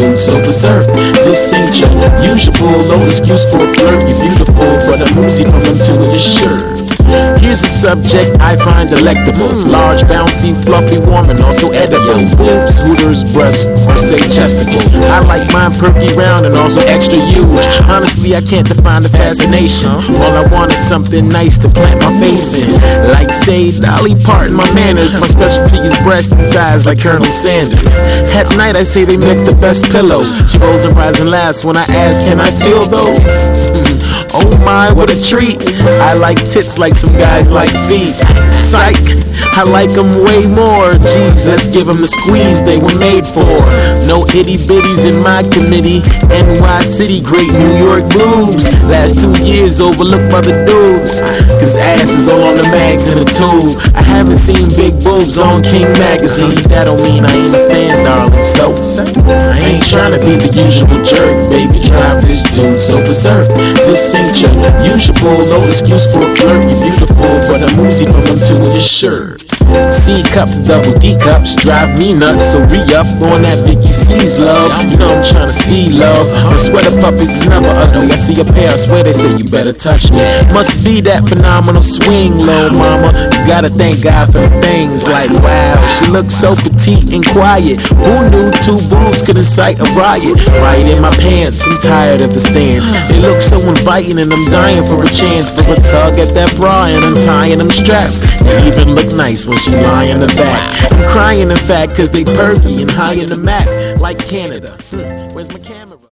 dude so berserk. This ain't your usual old excuse for a flirt. You're beautiful, but I'm woozy from into your shirt. Here's a subject I find delectable. Large, bouncy, fluffy, warm, and also edible. Boobs, hooters, breasts, or say chesticles. I like mine perky, round, and also extra huge. Honestly, I can't define the fascination. All I want is something nice to plant my face in. Like, say, Dolly Parton, my manners. My specialty is breast and thighs like Colonel Sanders. At night, I say they make the best pillows. She rolls her eyes and laughs when I ask, can I feel those? Oh my, what a treat. I like tits like some guys like feet. Psych, I like them way more. Jeez, let's give them the squeeze they were made for. No itty bitties in my committee. NY City, great New York boobs. Last 2 years overlooked by the dudes, cause ass is all on the mags in a tube. I haven't seen big boobs on King Magazine. That don't mean I ain't a fan, darling. So, I ain't tryna be the usual jerk. Baby, drive this dude so berserk. This ain't your usual old excuse for a flirt. You're beautiful, but I'm woozy from into your shirt. C cups, double D cups, drive me nuts. So re-up on that Vicky C's love. You know I'm tryna see love. My sweater puppies is never ugly. I see a pair, I swear they say you better touch me. Must be that phenomenal swing, little mama. You gotta thank God for the things like wow. She looks so petite and quiet. Who knew 2 boobs could incite a riot? Right in my pants, I'm tired of the stands. They look so inviting and I'm dying for a chance for a tug at that bra and untying them straps. They even look nice when she lie in the back. I'm crying in fact cause they perky and high in the Mac like Canada. Where's my camera?